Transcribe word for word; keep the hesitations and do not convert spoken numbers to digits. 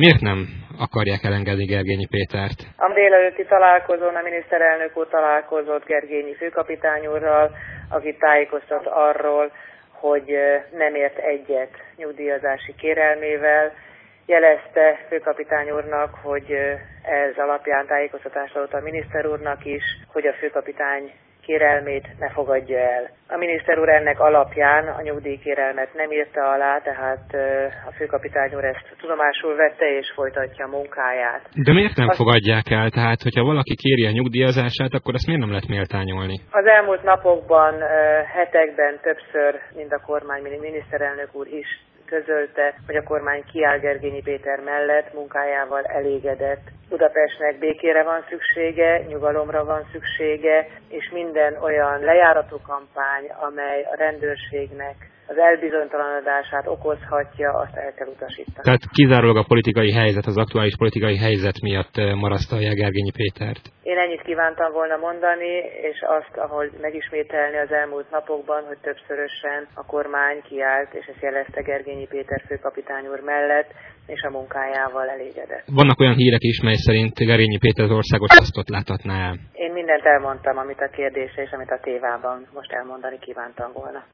Miért nem akarják elengedni Gergényi Pétert? A délelőtti találkozón a miniszterelnök úr találkozott Gergényi főkapitány úrral, aki tájékoztat arról, hogy nem ért egyet nyugdíjazási kérelmével. Jelezte főkapitány úrnak, hogy ez alapján tájékoztatást adott a miniszter úrnak is, hogy a főkapitány kérelmét ne fogadja el. A miniszter úr ennek alapján a nyugdíjkérelmet nem írta alá, tehát a főkapitány úr ezt tudomásul vette és folytatja a munkáját. De miért nem Azt... fogadják el? Tehát, hogyha valaki kéri a nyugdíjazását, akkor ezt miért nem lehet méltányolni? Az elmúlt napokban, hetekben többször, mind a kormány, mind a miniszterelnök úr is közölte, hogy a kormány kiáll Gergényi Péter mellett, munkájával elégedett. Budapestnek békére van szüksége, nyugalomra van szüksége, és minden olyan lejárató kampány, amely a rendőrségnek az elbizonytalanodását okozhatja, azt el kell utasítani. Tehát kizárólag a politikai helyzet, az aktuális politikai helyzet miatt marasztalja Gergényi Pétert? Én ennyit kívántam volna mondani, és azt, ahol megismételni az elmúlt napokban, hogy többszörösen a kormány kiállt, és ezt jelezte Gergényi Péter főkapitány úr mellett, és a munkájával elégedett. Vannak olyan hírek is, mely szerint Gergényi Péter az országos posztot láthatná el. Én mindent elmondtam, amit a kérdésre és amit a tévában most elmondani kívántam volna.